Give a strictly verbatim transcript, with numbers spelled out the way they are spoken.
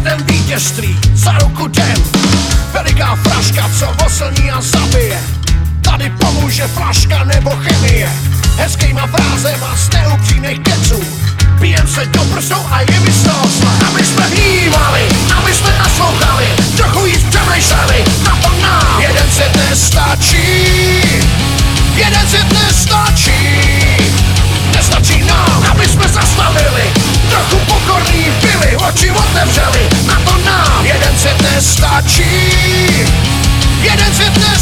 Systém vítězství, za ruku jdem. Veliká fraška, co oslní a zabije. Tady pomůže flaška nebo chemie. Hezkýma frázema z neupřímných keců. Pijem se do prsou a je mi z toho zle. Aby jsme vnímali, aby jsme naslouchali, trochu víc přemýšleli, na to nám jeden svět nestačí. Jeden svět nestačí. Nestačí nám, aby jsme zastavili, trochu pokorní byli, oči otevřeli, na to nám jeden svět nestačí. Jeden svět nestačí.